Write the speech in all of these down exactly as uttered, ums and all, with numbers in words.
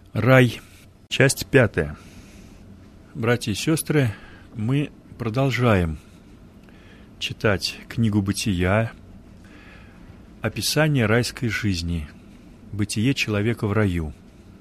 Рай. Часть пятая. Братья и сестры, мы продолжаем читать книгу «Бытия», описание райской жизни, бытие человека в раю.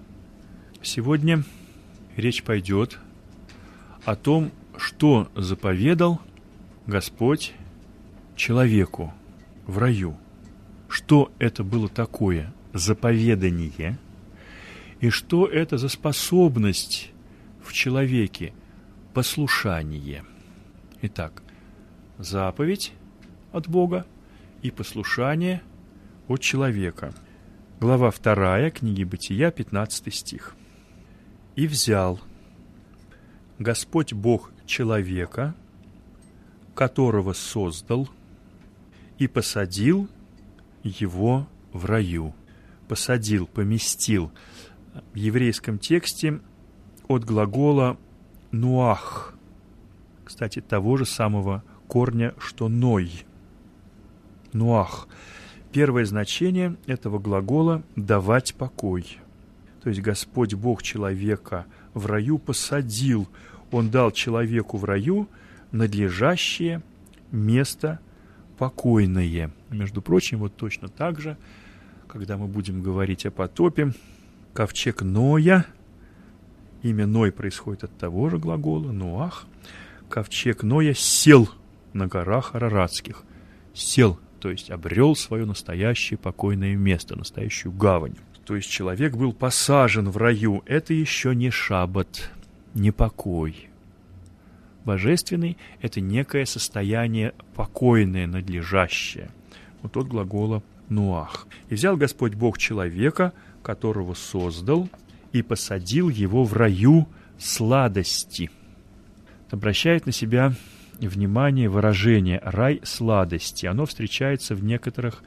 Сегодня речь пойдет о том, что заповедал Господь человеку в раю. Что это было такое заповедание, и что это за способность в человеке послушание. Итак, заповедь от Бога и послушание от человека. Глава вторая книги Бытия, пятнадцатый стих. «И взял Господь Бог человека, которого создал, и посадил его в раю». Посадил, поместил. В еврейском тексте от глагола «нуах», кстати, того же самого корня, что «ной». «Нуах». Первое значение этого глагола «давать покой». То есть Господь Бог человека в раю посадил. Он дал человеку в раю надлежащее место покойное. Между прочим, вот точно так же, когда мы будем говорить о потопе, ковчег Ноя, имя Ной происходит от того же глагола «нуах», ковчег Ноя сел на горах Араратских. Сел, то есть обрел свое настоящее покойное место, настоящую гавань. То есть человек был посажен в раю. Это еще не шаббат, не покой. Божественный — это некое состояние покойное, надлежащее. Вот от глагола «нуах». «И взял Господь Бог человека, которого создал, и посадил его в раю сладости». Обращает на себя внимание выражение «рай сладости». Оно встречается в некоторых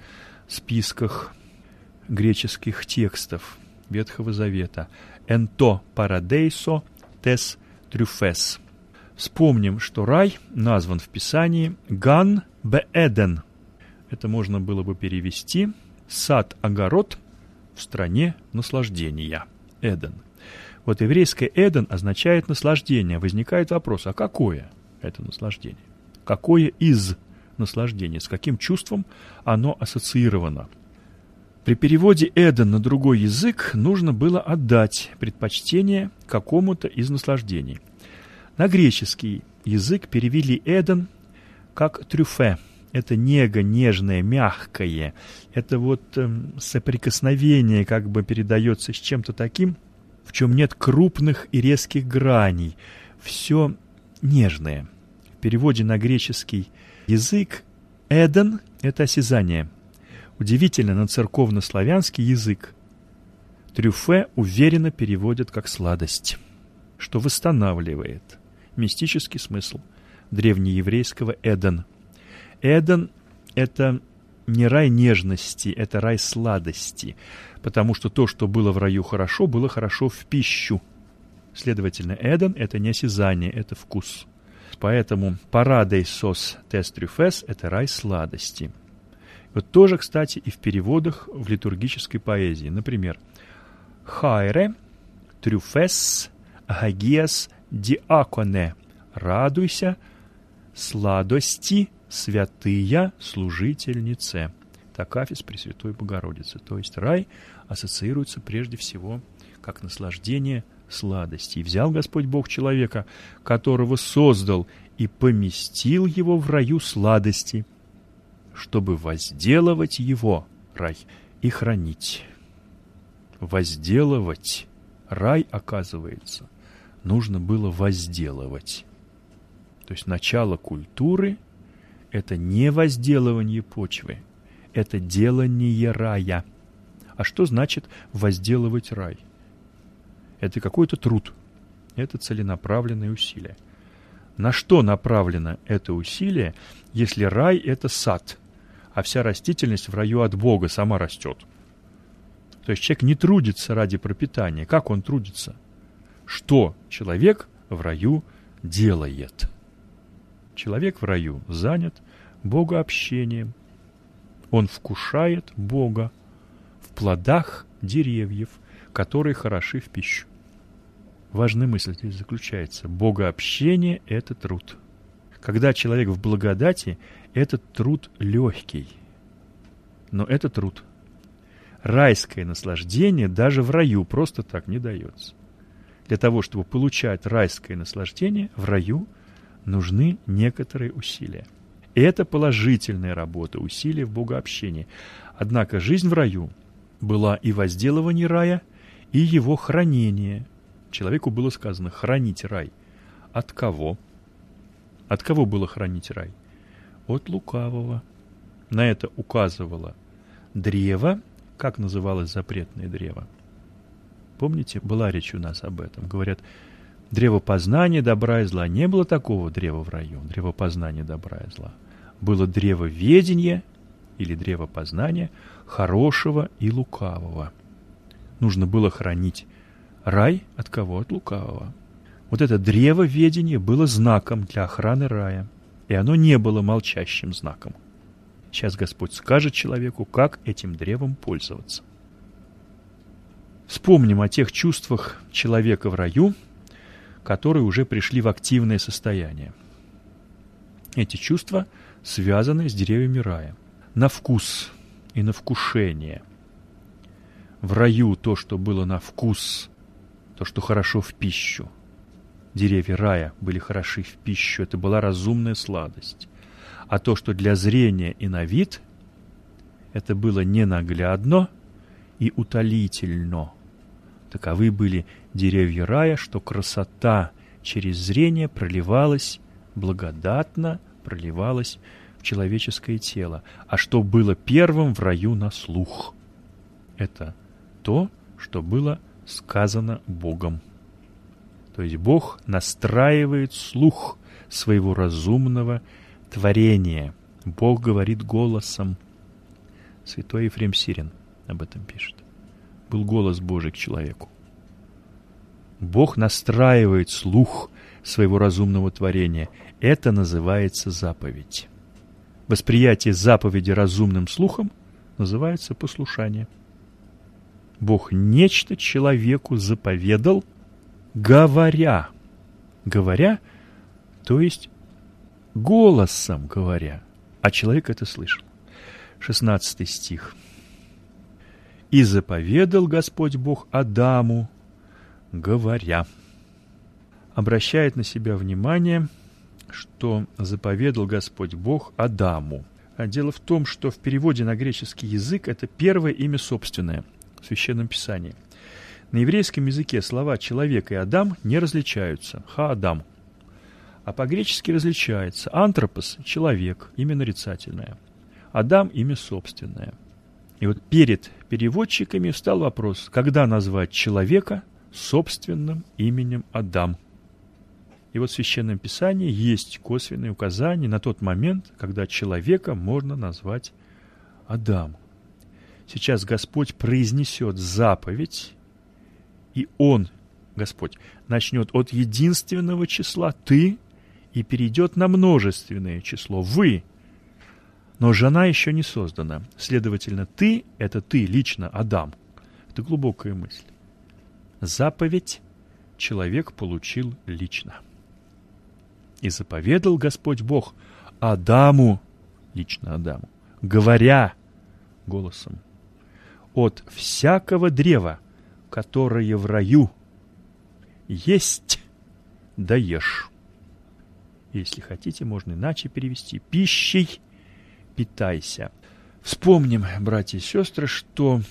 списках греческих текстов Ветхого Завета. «Энто парадейсо тес трюфес». Вспомним, что рай назван в Писании «Ган бе-Эден». Это можно было бы перевести «сад-огород в стране наслаждения». Эден. Вот еврейское «Эден» означает наслаждение. Возникает вопрос, а какое это наслаждение? Какое из наслаждения? С каким чувством оно ассоциировано? При переводе «Эден» на другой язык нужно было отдать предпочтение какому-то из наслаждений. На греческий язык перевели «Эден» как «трюфе». Это нега, нежное, мягкое. Это вот э, соприкосновение как бы передается с чем-то таким, в чем нет крупных и резких граней. Все нежное. В переводе на греческий язык «Эден» — это осязание. Удивительно, на церковно-славянский язык «трюфе» уверенно переводят как «сладость», что восстанавливает мистический смысл древнееврейского «Эден». Эден — это не рай нежности, это рай сладости, потому что то, что было в раю хорошо, было хорошо в пищу. Следовательно, Эден — это не осязание, это вкус. Поэтому парадейсос тес трюфес — это рай сладости. Вот тоже, кстати, и в переводах в литургической поэзии. Например, «Хайре трюфес агиас диаконе» — «Радуйся, сладости святыя служительнице». Так Акафист Пресвятой Богородицы. То есть рай ассоциируется прежде всего как наслаждение сладости. «И взял Господь Бог человека, которого создал, и поместил его в раю сладости, чтобы возделывать его, рай, и хранить». Возделывать. Рай, оказывается, нужно было возделывать. То есть начало культуры — это не возделывание почвы, это делание рая. А что значит возделывать рай? Это какой-то труд, это целенаправленное усилие. На что направлено это усилие, если рай — это сад, а вся растительность в раю от Бога сама растет? То есть человек не трудится ради пропитания. Как он трудится? Что человек в раю делает? Человек в раю занят богообщением. Он вкушает Бога в плодах деревьев, которые хороши в пищу. Важная мысль здесь заключается. Богообщение – это труд. Когда человек в благодати, этот труд легкий. Но это труд. Райское наслаждение даже в раю просто так не дается. Для того, чтобы получать райское наслаждение, в раю нужны некоторые усилия. И это положительная работа, усилия в богообщении. Однако жизнь в раю была и возделывание рая, и его хранение. Человеку было сказано хранить рай. От кого? От кого было хранить рай? От лукавого. На это указывало древо. Как называлось запретное древо? Помните, была речь у нас об этом. Говорят, древо познания добра и зла. Не было такого древа в раю, древо познания добра и зла. Было древо ведения или древо познания хорошего и лукавого. Нужно было хранить рай от кого? От лукавого. Вот это древо ведения было знаком для охраны рая, и оно не было молчащим знаком. Сейчас Господь скажет человеку, как этим древом пользоваться. Вспомним о тех чувствах человека в раю, которые уже пришли в активное состояние. Эти чувства связаны с деревьями рая. На вкус и на вкушение. В раю то, что было на вкус, то, что хорошо в пищу. Деревья рая были хороши в пищу, это была разумная сладость. А то, что для зрения и на вид, это было ненаглядно и утолительно. Таковы были деревья рая, что красота через зрение проливалась благодатно, проливалась в человеческое тело. А что было первым в раю на слух? Это то, что было сказано Богом. То есть Бог настраивает слух своего разумного творения. Бог говорит голосом. Святой Ефрем Сирин об этом пишет. Был голос Божий к человеку. Бог настраивает слух своего разумного творения. Это называется заповедь. Восприятие заповеди разумным слухом называется послушание. Бог нечто человеку заповедал, говоря. Говоря, то есть голосом говоря. А человек это слышал. шестнадцатый стих. «И заповедал Господь Бог Адаму, говоря». Обращает на себя внимание, что заповедал Господь Бог Адаму. А дело в том, что в переводе на греческий язык это первое имя собственное в Священном Писании. На еврейском языке слова «человек» и «Адам» не различаются. «Ха-Адам». А по-гречески различается. «Антропос» — «человек», имя нарицательное. «Адам» — имя собственное. И вот перед переводчиками встал вопрос, когда назвать человека собственным именем Адам. И вот в Священном Писании есть косвенные указания на тот момент, когда человека можно назвать Адам. Сейчас Господь произнесет заповедь, и Он, Господь, начнет от единственного числа «ты» и перейдет на множественное число «вы». Но жена еще не создана. Следовательно, «ты» — это ты лично, Адам. Это глубокая мысль. Заповедь человек получил лично. «И заповедал Господь Бог Адаму», лично Адаму, говоря голосом: «От всякого древа, которое в раю, есть да ешь». Если хотите, можно иначе перевести: «Пищей питайся». Вспомним, братья и сестры, что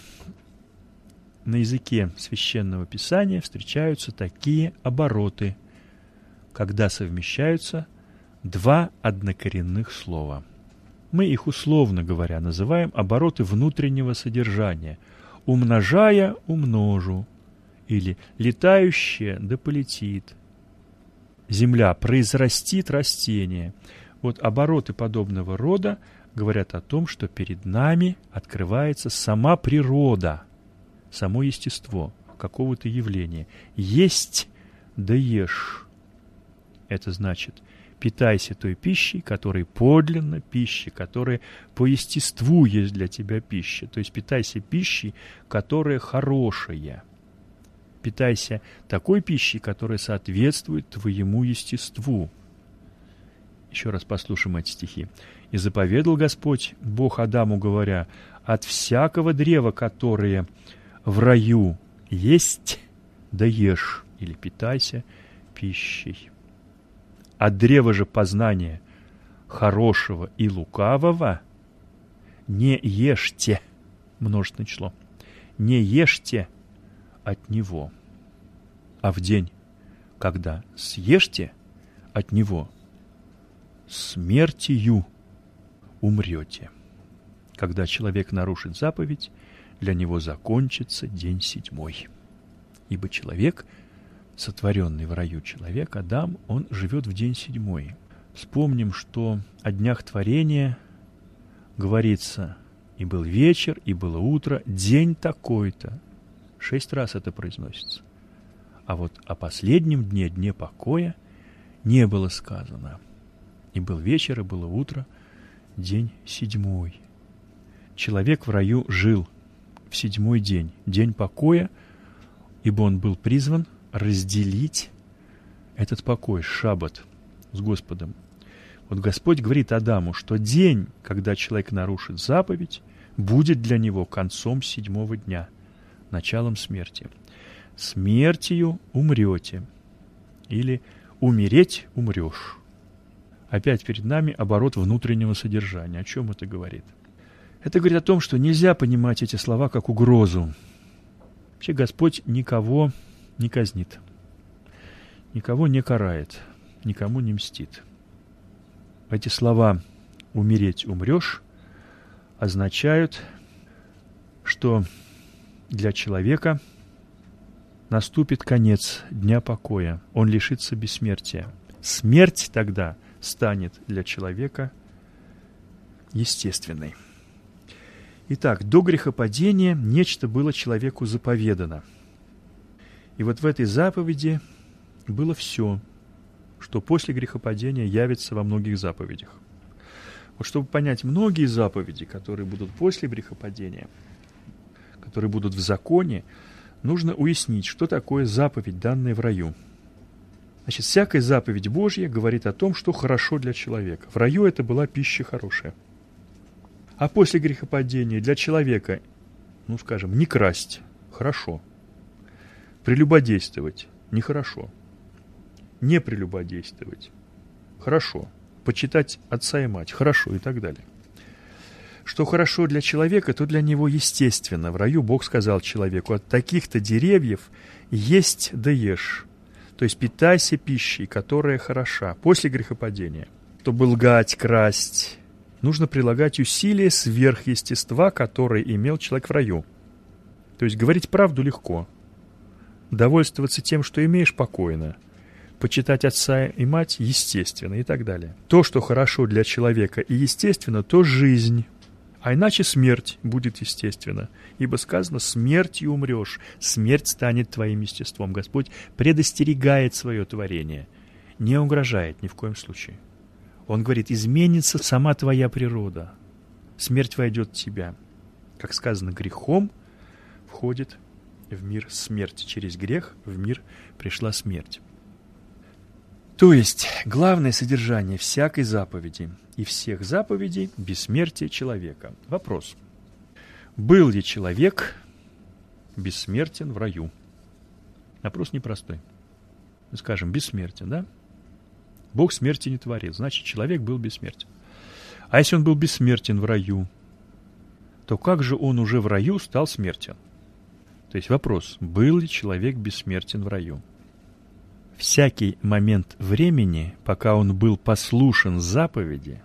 на языке Священного Писания встречаются такие обороты, когда совмещаются два однокоренных слова. Мы их, условно говоря, называем обороты внутреннего содержания. «Умножая — умножу» или «летающее да полетит». «Земля произрастит растение». Вот обороты подобного рода говорят о том, что перед нами открывается сама природа, само естество какого-то явления. «Есть да ешь». Это значит, питайся той пищей, которая подлинно пища, которая по естеству есть для тебя пища. То есть питайся пищей, которая хорошая. Питайся такой пищей, которая соответствует твоему естеству. Еще раз послушаем эти стихи. «И заповедал Господь, Бог Адаму, говоря, от всякого древа, которое в раю есть, да ешь, или питайся пищей. От древа же познания хорошего и лукавого не ешьте», множественное число, «не ешьте от него, а в день, когда съешьте от него, смертью умрете». Когда человек нарушит заповедь, для него закончится день седьмой. Ибо человек, сотворенный в раю человек, Адам, он живет в день седьмой. Вспомним, что о днях творения говорится: «И был вечер, и было утро, день такой-то». Шесть раз это произносится. А вот о последнем дне, дне покоя, не было сказано. «И был вечер, и было утро, день седьмой». Человек в раю жил в седьмой день, день покоя, ибо он был призван разделить этот покой, шаббат, с Господом. Вот Господь говорит Адаму, что день, когда человек нарушит заповедь, будет для него концом седьмого дня, началом смерти. «Смертью умрете» или «умереть умрешь». Опять перед нами оборот внутреннего содержания. О чем это говорит? Это говорит о том, что нельзя понимать эти слова как угрозу. Вообще Господь никого не казнит, никого не карает, никому не мстит. Эти слова «умереть умрешь» означают, что для человека наступит конец дня покоя, он лишится бессмертия. Смерть тогда станет для человека естественной. Итак, до грехопадения нечто было человеку заповедано. И вот в этой заповеди было все, что после грехопадения явится во многих заповедях. Вот чтобы понять многие заповеди, которые будут после грехопадения, которые будут в законе, нужно уяснить, что такое заповедь, данная в раю. Значит, всякая заповедь Божья говорит о том, что хорошо для человека. В раю это была пища хорошая. А после грехопадения для человека, ну, скажем, не красть – хорошо. Прелюбодействовать – нехорошо. Не прелюбодействовать – хорошо. Почитать отца и мать – хорошо, и так далее. Что хорошо для человека, то для него естественно. В раю Бог сказал человеку: от таких-то деревьев есть да ешь. То есть питайся пищей, которая хороша. После грехопадения, чтобы лгать, красть, нужно прилагать усилия сверхъестества, которое имел человек в раю. То есть говорить правду легко, довольствоваться тем, что имеешь, покойно, почитать отца и мать естественно и так далее. То, что хорошо для человека и естественно, то жизнь. А иначе смерть будет естественно. Ибо сказано: смертью умрешь, смерть станет твоим естеством. Господь предостерегает свое творение, не угрожает ни в коем случае. Он говорит: изменится сама твоя природа, смерть войдет в тебя. Как сказано, грехом входит в мир смерть. Через грех в мир пришла смерть. То есть, главное содержание всякой заповеди и всех заповедей – бессмертие человека. Вопрос. Был ли человек бессмертен в раю? Вопрос непростой. Скажем, бессмертен, да? Бог смерти не творил, значит, человек был бессмертен. А если он был бессмертен в раю, то как же он уже в раю стал смертен? То есть вопрос, был ли человек бессмертен в раю? Всякий момент времени, пока он был послушен заповеди,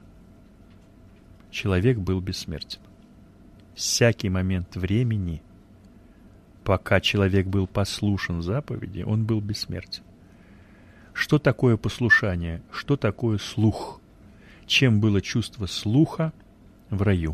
человек был бессмертен. Всякий момент времени, пока человек был послушен заповеди, он был бессмертен. Что такое послушание? Что такое слух? Чем было чувство слуха в раю?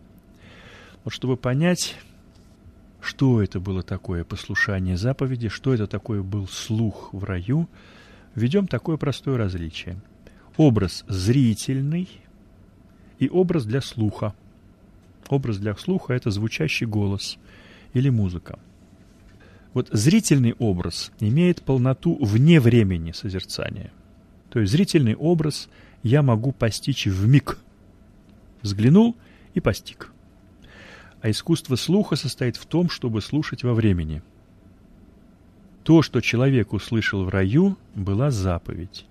Вот чтобы понять, что это было такое послушание заповеди, что это такое был слух в раю, введем такое простое различие. Образ зрительный и образ для слуха. Образ для слуха – это звучащий голос или музыка. Вот зрительный образ имеет полноту вне времени созерцания. То есть зрительный образ я могу постичь вмиг. Взглянул и постиг. А искусство слуха состоит в том, чтобы слушать во времени. То, что человек услышал в раю, была заповедь.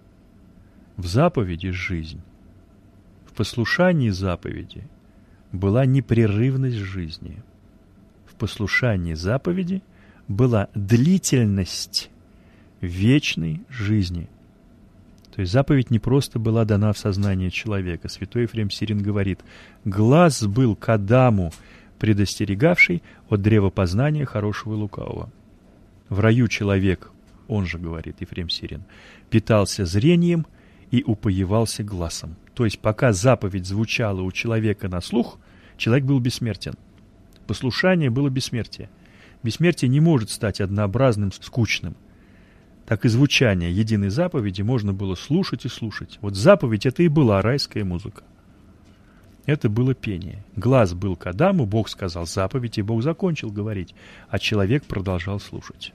В заповеди жизнь. В послушании заповеди была непрерывность жизни. В послушании заповеди была длительность вечной жизни. То есть заповедь не просто была дана в сознание человека. Святой Ефрем Сирин говорит: «Глаз был к Адаму, предостерегавший от древа познания хорошего и лукавого». В раю человек, он же говорит Ефрем Сирин, питался зрением и упоевался глазом. То есть пока заповедь звучала у человека на слух, человек был бессмертен. Послушание было бессмертие. Бессмертие не может стать однообразным, скучным. Так и звучание единой заповеди можно было слушать и слушать. Вот заповедь — это и была райская музыка. Это было пение. Глаз был к Адаму, Бог сказал заповедь, и Бог закончил говорить, а человек продолжал слушать.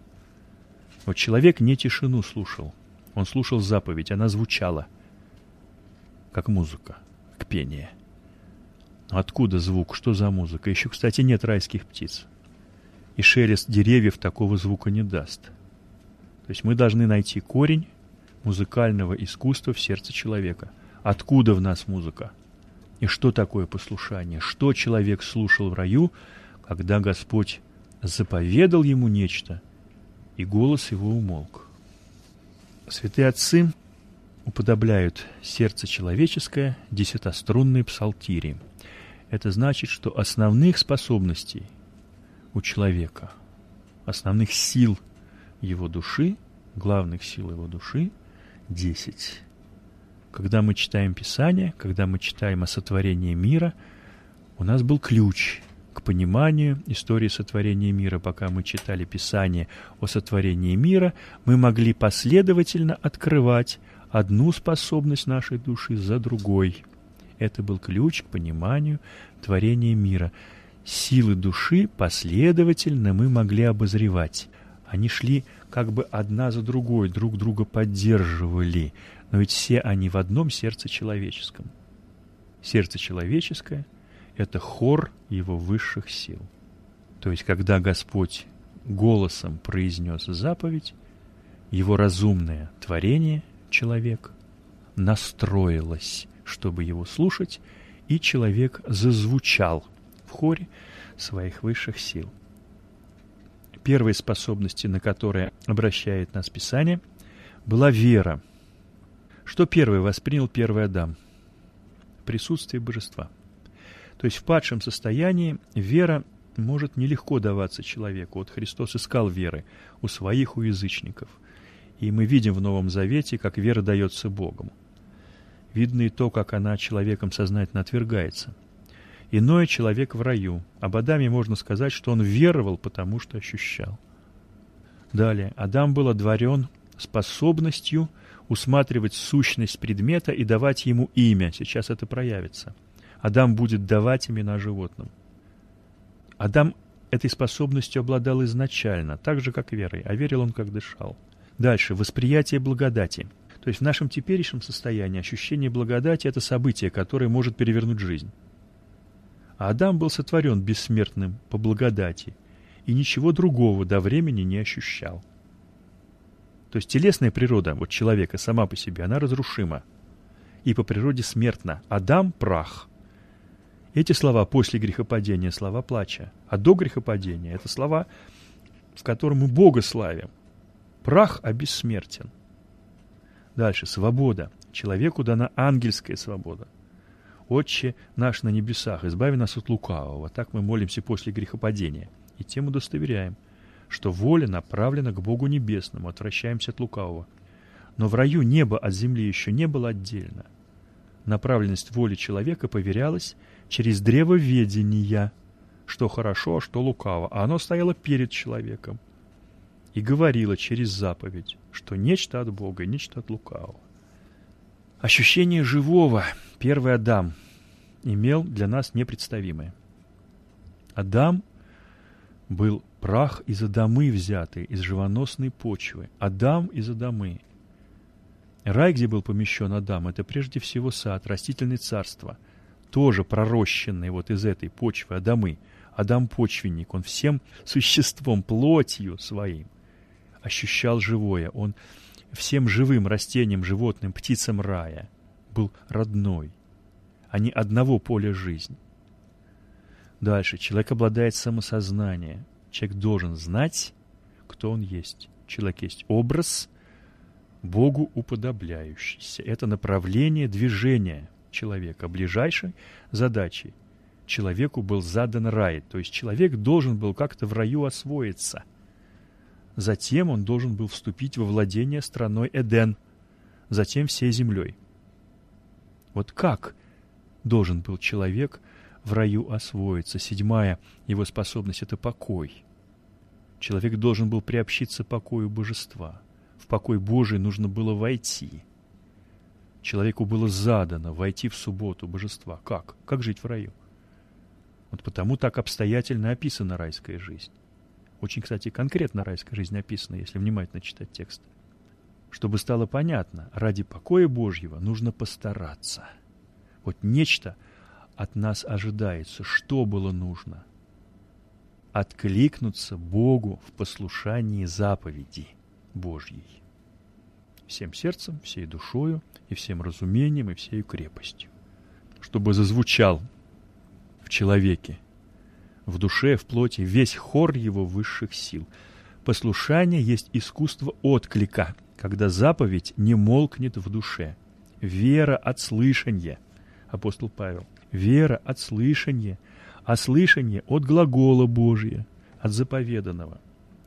Вот человек не тишину слушал, он слушал заповедь, она звучала, как музыка, как пение. Откуда звук? Что за музыка? Еще, кстати, нет райских птиц. И шелест деревьев такого звука не даст. То есть мы должны найти корень музыкального искусства в сердце человека. Откуда в нас музыка? И что такое послушание? Что человек слушал в раю, когда Господь заповедал ему нечто, и голос его умолк? Святые отцы уподобляют сердце человеческое десятострунной псалтире. Это значит, что основных способностей у человека, основных сил его души, главных сил его души, десять. Когда мы читаем Писание, когда мы читаем о сотворении мира, у нас был ключ к пониманию истории сотворения мира. Пока мы читали Писание о сотворении мира, мы могли последовательно открывать одну способность нашей души за другой. Это был ключ к пониманию творения мира. Силы души последовательно мы могли обозревать. Они шли как бы одна за другой, друг друга поддерживали. Но ведь все они в одном сердце человеческом. Сердце человеческое — это хор его высших сил. То есть, когда Господь голосом произнес заповедь, его разумное творение, человек, настроилось, чтобы его слушать, и человек зазвучал в хоре своих высших сил. Первой способности, на которые обращает нас Писание, была вера. Что первый воспринял первый Адам? Присутствие божества. То есть в падшем состоянии вера может нелегко даваться человеку. Вот Христос искал веры у своих, у язычников. И мы видим в Новом Завете, как вера дается Богом. Видно и то, как она человеком сознательно отвергается. Иной человек в раю. Об Адаме можно сказать, что он веровал, потому что ощущал. Далее. Адам был одарен способностью усматривать сущность предмета и давать ему имя. Сейчас это проявится. Адам будет давать имена животным. Адам этой способностью обладал изначально, так же, как верой, а верил он, как дышал. Дальше. Восприятие благодати. То есть в нашем теперешнем состоянии ощущение благодати — это событие, которое может перевернуть жизнь. А Адам был сотворен бессмертным по благодати и ничего другого до времени не ощущал. То есть телесная природа вот человека сама по себе, она разрушима и по природе смертна. Адам – прах. Эти слова после грехопадения – слова плача, а до грехопадения – это слова, в которых мы Бога славим. Прах обессмертен. Дальше. Свобода. Человеку дана ангельская свобода. «Отче наш на небесах, избави нас от лукавого». Так мы молимся после грехопадения. И тем удостоверяем, что воля направлена к Богу Небесному, отвращаемся от лукавого. Но в раю небо от земли еще не было отдельно. Направленность воли человека поверялась через древоведение, что хорошо, а что лукаво, а оно стояло перед человеком и говорило через заповедь, что нечто от Бога и нечто от лукавого. Ощущение живого первый Адам имел для нас непредставимое. Адам был прах из Адамы взятый, из живоносной почвы. Адам из Адамы. Рай, где был помещен Адам, это прежде всего сад, растительное царство, тоже пророщенный вот из этой почвы Адамы. Адам почвенник, он всем существом, плотью своим ощущал живое. Он всем живым растениям, животным, птицам рая был родной. Они одного поля жизни. Дальше. Человек обладает самосознанием. Человек должен знать, кто он есть. Человек есть образ, Богу уподобляющийся. Это направление движения человека. Ближайшей задачей человеку был задан рай. То есть человек должен был как-то в раю освоиться. Затем он должен был вступить во владение страной Эден, затем всей землей. Вот как должен был человек в раю освоиться? Седьмая его способность – это покой. Человек должен был приобщиться покою божества. В покой Божий нужно было войти. Человеку было задано войти в субботу божества. Как? Как жить в раю? Вот потому так обстоятельно описана райская жизнь. Очень, кстати, конкретно райская жизнь описана, если внимательно читать текст. Чтобы стало понятно, ради покоя Божьего нужно постараться. Вот нечто от нас ожидается. Что было нужно? Откликнуться Богу в послушании заповеди Божьей. Всем сердцем, всей душою, и всем разумением, и всею крепостью. Чтобы зазвучал в человеке, в душе, в плоти весь хор его высших сил. Послушание есть искусство отклика, когда заповедь не молкнет в душе. Вера от слышания, апостол Павел. Вера от слышания, а слышание от глагола Божия, от заповеданного.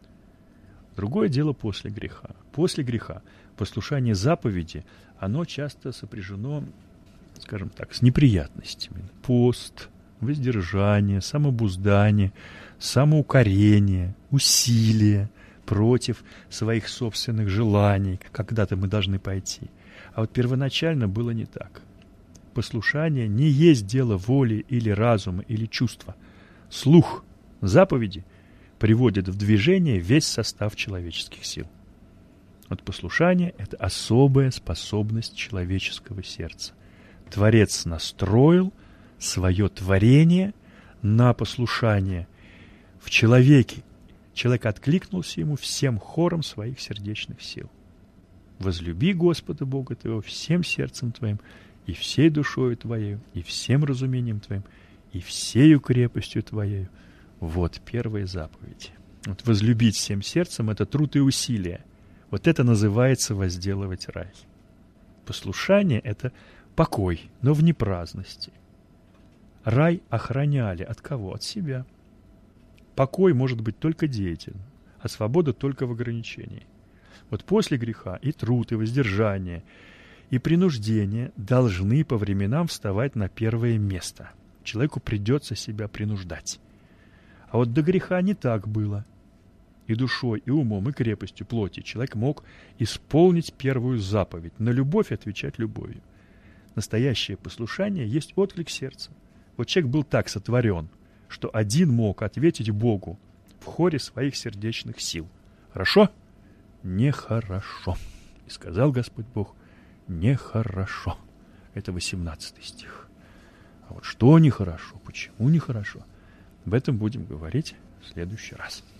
Другое дело после греха. После греха послушание заповеди, оно часто сопряжено, скажем так, с неприятностями. Пост, воздержание, самообуздание, самоукорение, усилие против своих собственных желаний, когда-то мы должны пойти. А вот первоначально было не так. Послушание не есть дело воли или разума или чувства. Слух заповеди приводит в движение весь состав человеческих сил. Вот послушание – это особая способность человеческого сердца. Творец настроил свое творение на послушание в человеке. Человек откликнулся ему всем хором своих сердечных сил. «Возлюби Господа Бога твоего всем сердцем твоим, и всей душою твоею, и всем разумением твоим, и всею крепостью твоею». Вот первая заповедь. Вот возлюбить всем сердцем – это труд и усилие. Вот это называется возделывать рай. Послушание – это покой, но в непраздности. Рай охраняли от кого? От себя. Покой может быть только деятельным, а свобода только в ограничении. Вот после греха и труд, и воздержание, и принуждение должны по временам вставать на первое место. Человеку придется себя принуждать. А вот до греха не так было. И душой, и умом, и крепостью плоти человек мог исполнить первую заповедь, на любовь отвечать любовью. Настоящее послушание есть отклик сердца. Вот человек был так сотворен, что один мог ответить Богу в хоре своих сердечных сил. Хорошо? Нехорошо. И сказал Господь Бог, нехорошо. Это восемнадцатый стих. А вот что нехорошо, почему нехорошо, об этом будем говорить в следующий раз.